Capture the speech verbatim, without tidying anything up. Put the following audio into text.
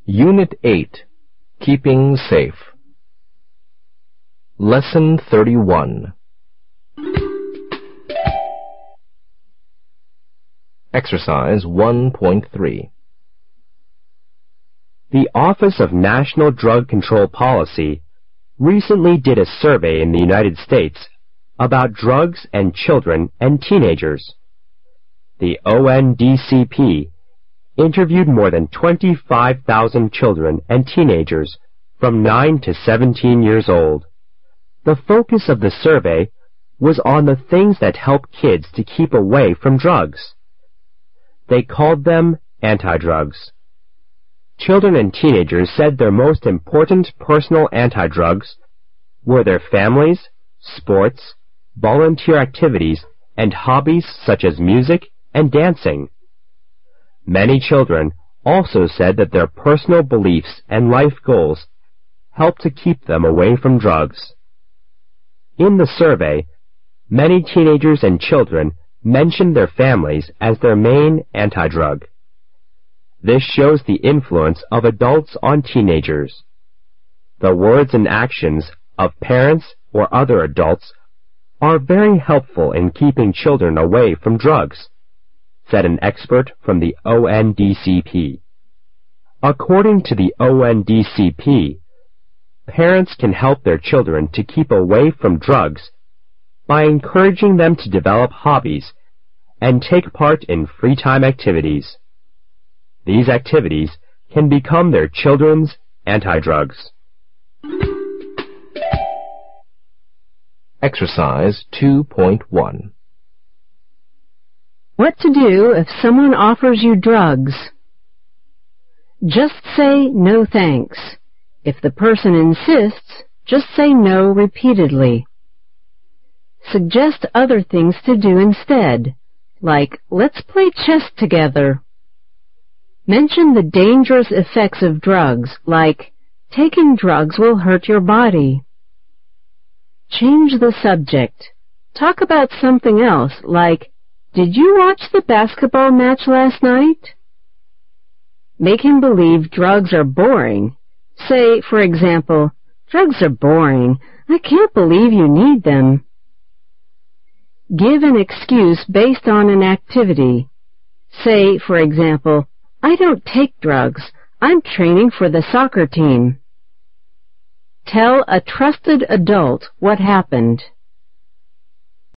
Unit eight, Keeping Safe. Lesson thirty-one. Exercise one point three. The Office of National Drug Control Policy recently did a survey in the United States about drugs and children and teenagers. The O N D C P interviewed more than twenty-five thousand children and teenagers from nine to seventeen years old. The focus of the survey was on the things that help kids to keep away from drugs. They called them anti-drugs. Children and teenagers said their most important personal anti-drugs were their families, sports, volunteer activities, and hobbies such as music and dancing. Many children also said that their personal beliefs and life goals helped to keep them away from drugs. In the survey, many teenagers and children mentioned their families as their main anti-drug. This shows the influence of adults on teenagers. The words and actions of parents or other adults are very helpful in keeping children away from drugs, said an expert from the O N D C P. According to the O N D C P, parents can help their children to keep away from drugs by encouraging them to develop hobbies and take part in free time activities. These activities can become their children's anti-drugs. Exercise two point one. What to do if someone offers you drugs? Just say no thanks. If the person insists, just say no repeatedly. Suggest other things to do instead, like let's play chess together. Mention the dangerous effects of drugs, like taking drugs will hurt your body. Change the subject. Talk about something else, like, did you watch the basketball match last night? Make him believe drugs are boring. Say, for example, drugs are boring. I can't believe you need them. Give an excuse based on an activity. Say, for example, I don't take drugs. I'm training for the soccer team. Tell a trusted adult what happened.